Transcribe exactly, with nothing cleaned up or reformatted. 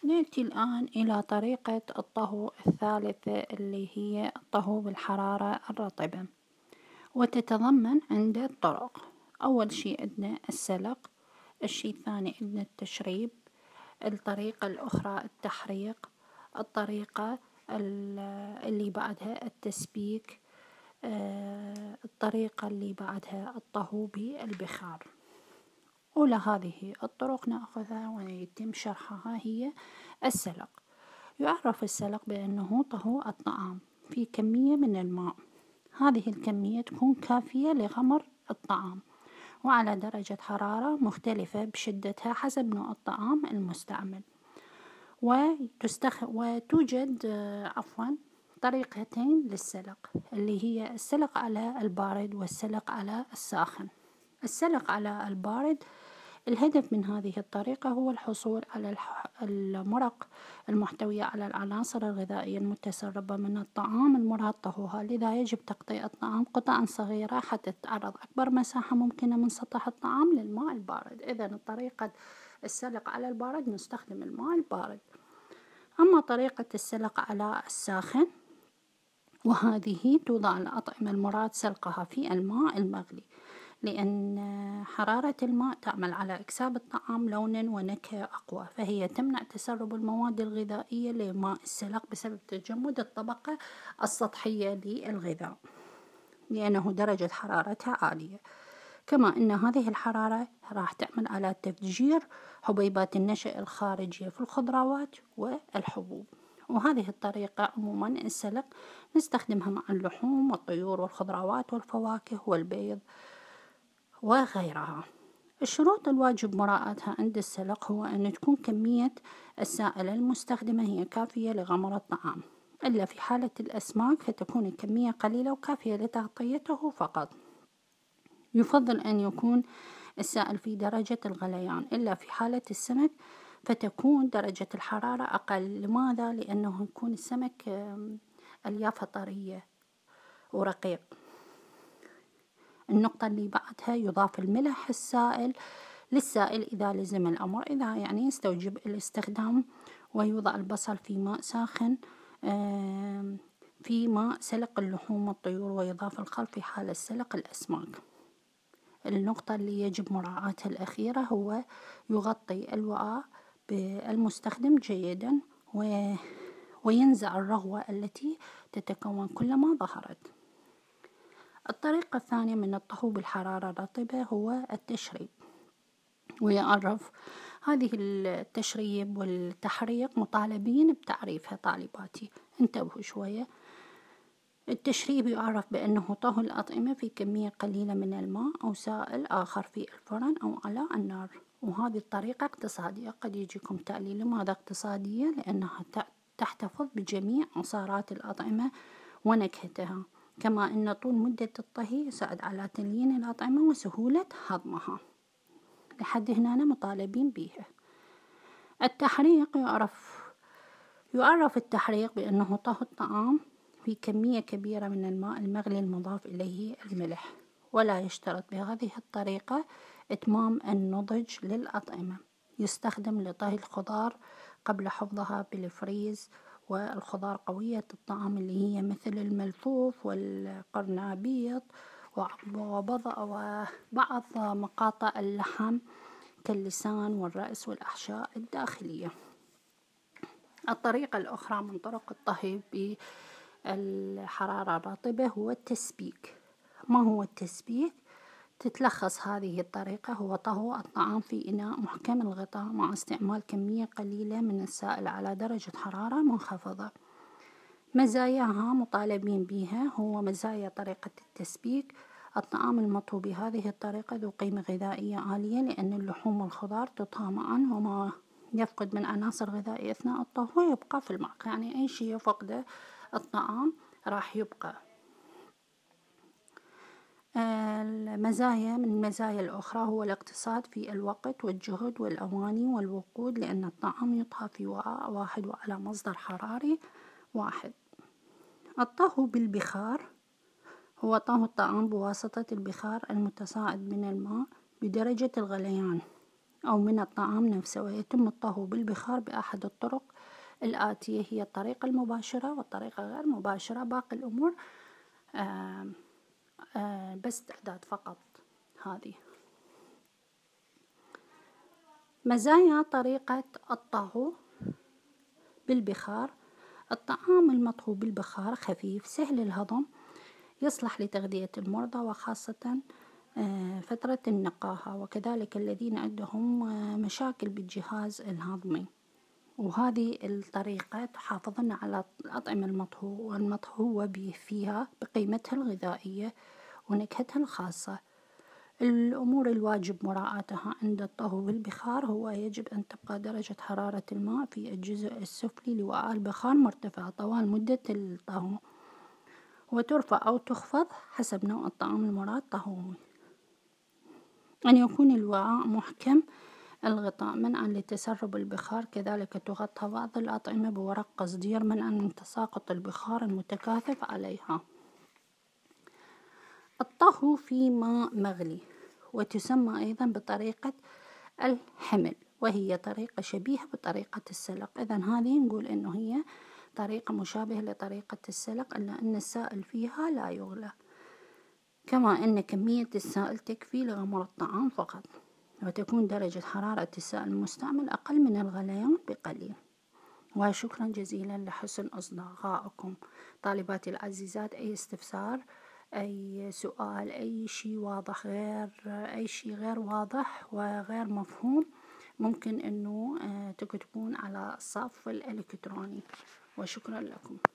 نأتي الآن إلى طريقة الطهو الثالثة اللي هي الطهو بالحرارة الرطبة، وتتضمن عدة طرق. أول شي عندنا السلق، الشي الثاني عندنا التشريب، الطريقة الأخرى التحريق، الطريقة اللي بعدها التسبيك، الطريقة اللي بعدها الطهو بالبخار. أولى هذه الطرق نأخذها ويتم شرحها هي السلق. يعرف السلق بأنه طهو الطعام في كمية من الماء، هذه الكمية تكون كافية لغمر الطعام وعلى درجة حرارة مختلفة بشدتها حسب نوع الطعام المستعمل. وتستخ... وتوجد عفوا طريقتين للسلق، اللي هي السلق على البارد والسلق على الساخن. السلق على البارد الهدف من هذه الطريقة هو الحصول على المرق المحتوية على العناصر الغذائية المتسربة من الطعام المراد طهوها، لذا يجب تقطيع الطعام قطعا صغيرة حتى تتعرض أكبر مساحة ممكنة من سطح الطعام للماء البارد. إذن طريقة السلق على البارد نستخدم الماء البارد. أما طريقة السلق على الساخن، وهذه توضع الأطعمة المراد سلقها في الماء المغلي، لأن حرارة الماء تعمل على إكساب الطعام لونا ونكهة أقوى، فهي تمنع تسرب المواد الغذائية لماء السلق بسبب تجمد الطبقة السطحية للغذاء، لأنه درجة حرارتها عالية. كما أن هذه الحرارة راح تعمل على تفجير حبيبات النشا الخارجية في الخضروات والحبوب. وهذه الطريقة عموما السلق نستخدمها مع اللحوم والطيور والخضروات والفواكه والبيض وغيرها. الشروط الواجب مراعاتها عند السلق هو أن تكون كمية السائل المستخدمة هي كافية لغمر الطعام، إلا في حالة الأسماك فتكون الكمية قليلة وكافية لتغطيته فقط. يفضل أن يكون السائل في درجة الغليان، إلا في حالة السمك فتكون درجة الحرارة أقل. لماذا؟ لأنه يكون السمك أليافه طرية ورقيق. النقطة اللي بعدها يضاف الملح السائل للسائل إذا لزم الأمر، إذا يعني يستوجب الاستخدام. ويوضع البصل في ماء ساخن في ماء سلق اللحوم والطيور، ويضاف الخل في حال سلق الأسماك. النقطة اللي يجب مراعاتها الأخيرة هو يغطي الوعاء بالمستخدم جيدا وينزع الرغوة التي تتكون كلما ظهرت. الطريقة الثانية من الطهو بالحرارة الرطبة هو التشريب. ويعرف هذه التشريب والتحريق مطالبين بتعريفها طالباتي، انتبهوا شوية. التشريب يعرف بأنه طهو الأطعمة في كمية قليلة من الماء أو سائل آخر في الفرن أو على النار. وهذه الطريقة اقتصادية. قد يجيكم تأليل لماذا اقتصادية؟ لأنها تحتفظ بجميع عصارات الأطعمة ونكهتها، كما أن طول مدة الطهي يساعد على تليين الأطعمة وسهولة هضمها. لحد هنا مطالبين بها. التحريق يعرف يعرف التحريق بأنه طهو الطعام في كمية كبيرة من الماء المغلي المضاف إليه الملح، ولا يشترط بهذه الطريقة إتمام النضج للأطعمة. يستخدم لطهي الخضار قبل حفظها بالفريز، والخضار قوية الطعام اللي هي مثل الملفوف والقرنبيط وبعض مقاطع اللحم كاللسان والرأس والأحشاء الداخلية. الطريقة الأخرى من طرق الطهي بالحرارة الرطبة هو التسبيك. ما هو التسبيك؟ تتلخص هذه الطريقة هو طهو الطعام في إناء محكم الغطاء مع استعمال كمية قليلة من السائل على درجة حرارة منخفضة. مزاياها مطالبين بها هو مزايا طريقة التسبيك: الطعام المطهو بهذه الطريقة ذو قيمة غذائية عالية، لأن اللحوم والخضار تطهى معا، وما يفقد من عناصر غذائية أثناء الطهو يبقى في المعق، يعني أي شيء يفقده الطعام راح يبقى. المزايا من المزايا الأخرى هو الاقتصاد في الوقت والجهد والأواني والوقود، لأن الطعام يطهى في وعاء واحد وعلى مصدر حراري واحد. الطهو بالبخار هو طهو الطعام بواسطة البخار المتصاعد من الماء بدرجة الغليان أو من الطعام نفسه، ويتم الطهو بالبخار بأحد الطرق الآتية، هي الطريقة المباشرة والطريقة غير مباشرة. باقي الأمور آه آه بس تعداد فقط. هذه مزايا طريقة الطهو بالبخار. الطعام المطهو بالبخار خفيف سهل الهضم، يصلح لتغذية المرضى وخاصة فترة النقاهة، وكذلك الذين عندهم مشاكل بالجهاز الهضمي. وهذه الطريقة تحافظنا على الأطعمة المطهو المطهوة فيها بقيمتها الغذائية ونكهتها الخاصة. الأمور الواجب مراعاتها عند الطهو بالبخار هو يجب أن تبقى درجة حرارة الماء في الجزء السفلي لوعاء البخار مرتفعة طوال مدة الطهو، وترفع أو تخفض حسب نوع الطعام المراد طهوه. أن يكون الوعاء محكم الغطاء منعا لتسرب البخار، كذلك تغطى بعض الأطعمة بورق قصدير منعا من تساقط البخار المتكاثف عليها. الطهو في ماء مغلي، وتسمى أيضا بطريقة الحمل، وهي طريقة شبيهة بطريقة السلق. إذن هذه نقول إنه هي طريقة مشابهة لطريقة السلق، إلا أن السائل فيها لا يغلى، كما أن كمية السائل تكفي لغمر الطعام فقط، وتكون درجة حرارة السائل المستعمل أقل من الغليان بقليل. وشكرا جزيلا لحسن إصغائكم. طالباتي العزيزات، أي استفسار، أي سؤال، أي شيء واضح غير أي شيء غير واضح وغير مفهوم، ممكن أنه تكتبون على الصف الإلكتروني. وشكرا لكم.